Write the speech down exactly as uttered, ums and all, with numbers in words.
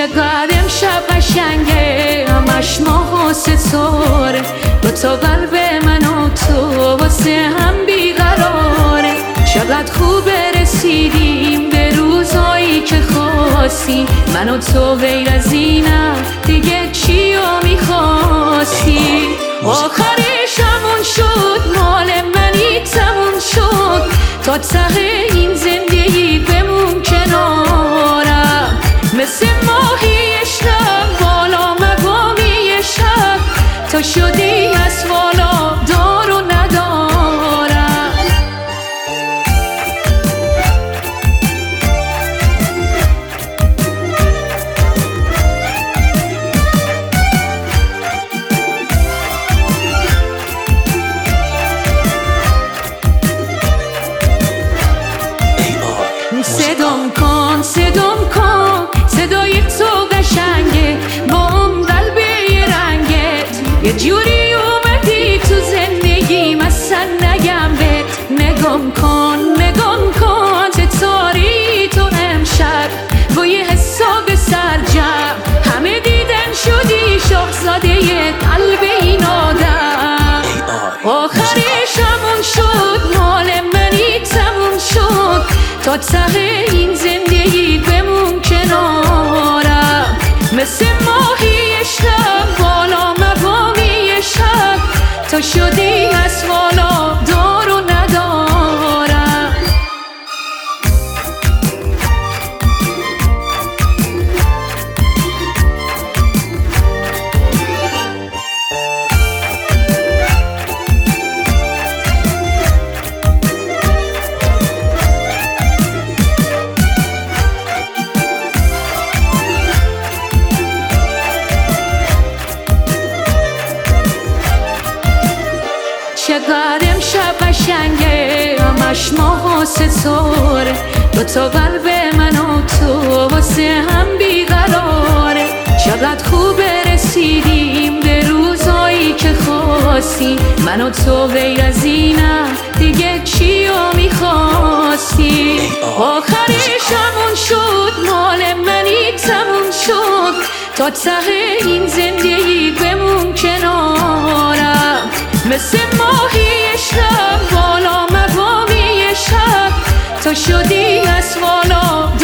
چقدر امشب قشنگه، همش ماه و ستاره، با تو قلب من و تو واسه هم بیقراره. چقدر خوبه رسیدیم به روزایی که خواستی، من و تو غیر از اینم دیگه چی رو میخواستی؟ آخرش همون شد، مال منی تموم شد، تا ته این زندگی بمون کنارم. مثل ماهی شب بالا مقامی شب، تا شدی از والا دار و ندارم. صدام کن صدام کن، صدای تو قشنگه، با اون قلب یه رنگت یه جوری اومدی تو زندگیم، اصلا نگم بهت. نگام کن نگام کن، ستاری تو امشب با یه حساب سرجم، همه دیدن شدی شاهزاده قلب این آدم. آخرش همون شد، مال منی تموم شد، تا ته این زندگی بمون کنارم. مثل ماهی شب بالا مقامی شب، تا شدی از والا دار و ندارم. چقدر امشب قشنگه، همش ماه و ستاره، با تو قلب من و تو واسه هم بیقراره. چقدر خوبه رسیدیم به روزایی که خواستی، من و تو غیر از اینم دیگه چی رو میخواستی؟ آخرش همون شد، مال منی تموم شد، تا ته این زندگی بمون کنارم. مثل ماهی شب بالا مقامی شب، تا شدی از والا